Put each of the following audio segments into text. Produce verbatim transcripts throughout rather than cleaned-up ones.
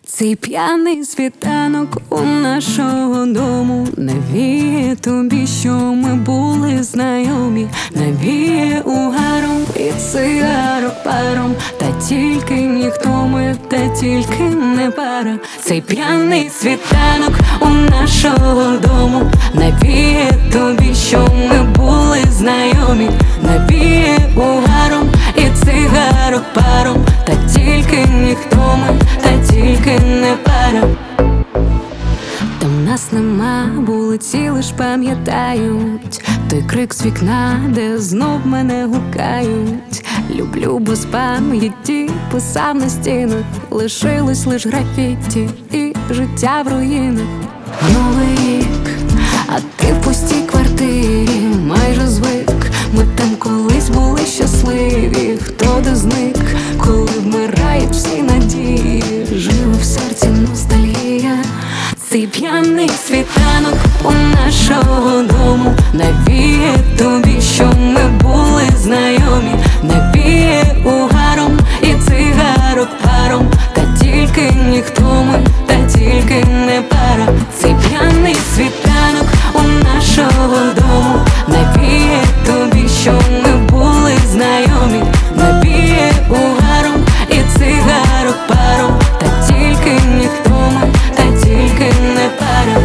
Цей п'яний світанок у нашого дому навіє тобі, що ми були знайомі, навіє угаром і цигарок паром, та тільки ніхто ми, та тільки не пара. Цей п'яний світанок у нашого дому навіє тобі, що ми були знайомі, навіє угаром і цигарок паром, та тільки ніхто ми, та тільки не пара. Там нас нема, вулиці лиш пам'ятають той крик з вікна, де знов мене гукають. Люблю без пам'яті, писав на стінах, лишилось лиш графіті і життя в руїнах. Новий рік, а ти в пустій квартирі, майже звик. Ми там колись були щасливі, хто де зник, коли вмирають всі надії, живе в серці ностальгія. Цей п'яний світанок у нашого дому навіє тобі, що ми були знайомі, навіє угаром і цигарок паром, та тільки ніхто ми, та тільки не пара. Цей п'яний світанок у нашого дому навіє тобі, що ми були знайомі, навіє угаром і цигарок паром, та тільки ніхто ми, та тільки не пара.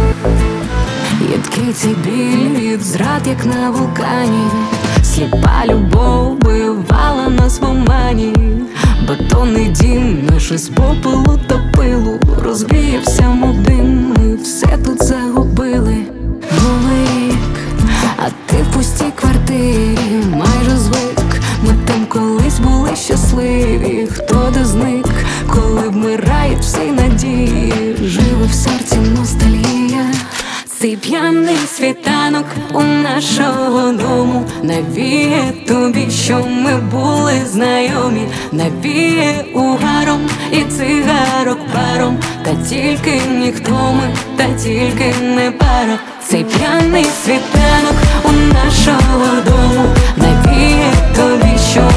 Їдкий цей біль від зрад, як на вулкані, сліпа любов бивала нас в омані. Бетонний дім наш із попелу та пилу розвіявся, мов дим, ми все тут загубили. Новий рік, а ти в пустій квартирі, майже звик. Ми там колись були щасливі, хто де зник, коли вмирають всі надії, живе в серці ностальгія. Цей п'яний світанок у нашого дому навіє тобі, що ми були знайомі, навіє угаром і цигарок паром, та тільки ніхто ми, та тільки не пара. Цей п'яний світанок у нашого дому навіє тобі, що